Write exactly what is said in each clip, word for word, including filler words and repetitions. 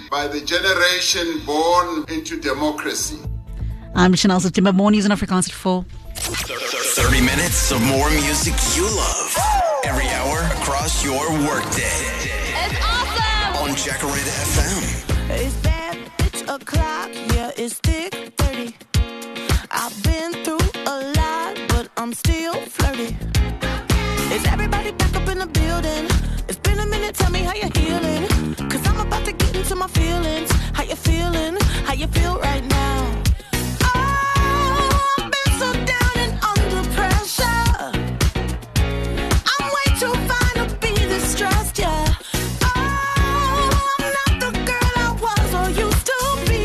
by the generation born into democracy. I'm Chanel September. More news in Afrikaans at four. thirty minutes of more music you love. Every hour across your workday. It's awesome! On Jacaranda F M. It's bad, bitch o'clock, yeah, it's thick thirty. I've been through a lot, but I'm still flirty. Is everybody back up in the building? It's been a minute, tell me how you're healing. Cause I'm about to get into my feelings. How you feeling? How you feel right now? Oh, I've been so down and under pressure. I'm way too fine to be this stressed, yeah. Oh, I'm not the girl I was or used to be.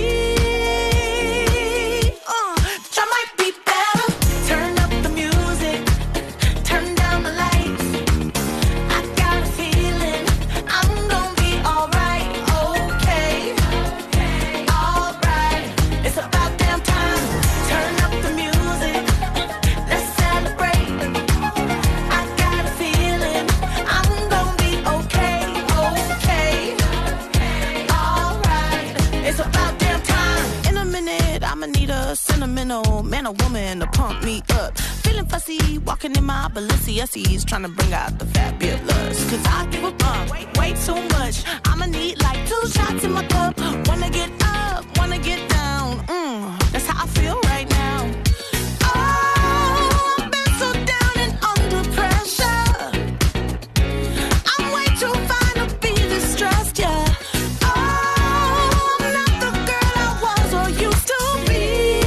Uh, I might be better. Turn up the music. Turn down the lights. I got a feeling I'm gonna be alright. Okay. Alright. It's about damn time. Turn up the music. Let's celebrate. I got a feeling I'm gonna be okay. Okay. Alright. It's about damn time. In a minute, I'ma need a sentimental man or woman to pump me up. Feeling fussy, walking in my Balenciennes, trying to bring out the fabulous. Cause I give a fuck way, way too much. I'ma need like two shots in my cup. Wanna get up, wanna get down. Mm, that's how I feel right now. Oh, I've been so down and under pressure. I'm way too fine to be this stressed, yeah. Oh, I'm not the girl I was or used to be.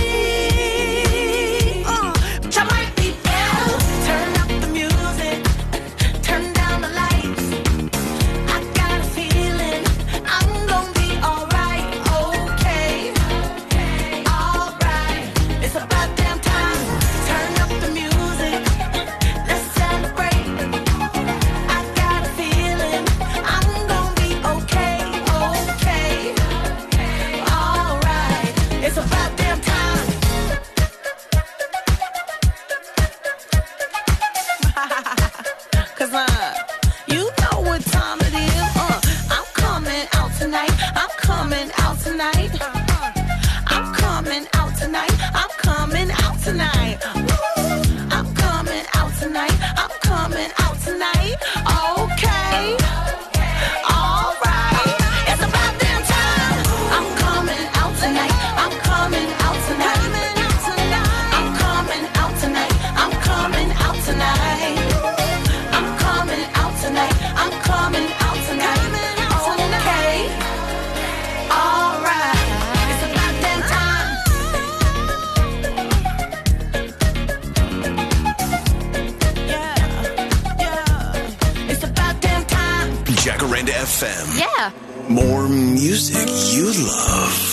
Uh, but I might be better. Turn up the music. Turn down the lights. I got a feeling I'm gonna be alright. Okay. Alright. It's about damn time. Turn up the music. Let's celebrate. I got a feeling I'm gonna be okay. Okay. Alright. It's about damn time. Cause uh, you know what time it is. Uh, I'm coming out tonight. I'm coming out tonight. I'm coming out tonight. I'm coming out tonight. Woo. I'm coming out tonight. I'm coming out tonight. Okay. Alright. It's about damn time. I'm coming out tonight. I'm coming out tonight. I'm coming out tonight. I'm coming out tonight. I'm coming out tonight. I'm coming out tonight. Okay. Alright. It's about damn time. Yeah. Yeah. It's about damn time. Jacaranda F M. Yeah. More music you love.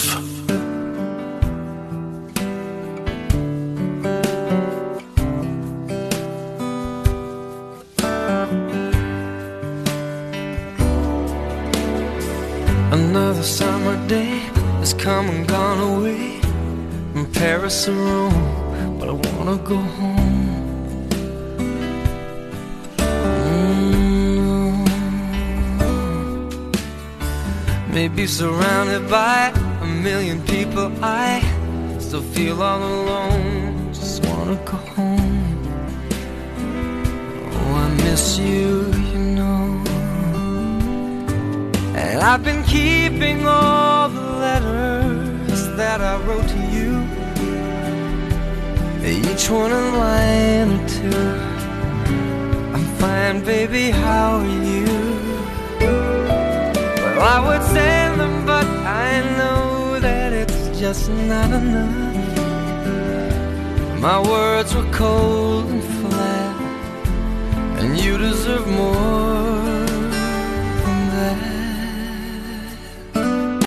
Another summer day has come and gone away from Paris or Rome, but I wanna go home. Mm. Maybe surrounded by a million people, I still feel all alone. Just wanna go home. Oh, I miss you, you know. And I've been keeping all the letters that I wrote to you, each one a line or two. I'm fine, baby, how are you? Well, I would send them, but I know that it's just not enough. My words were cold and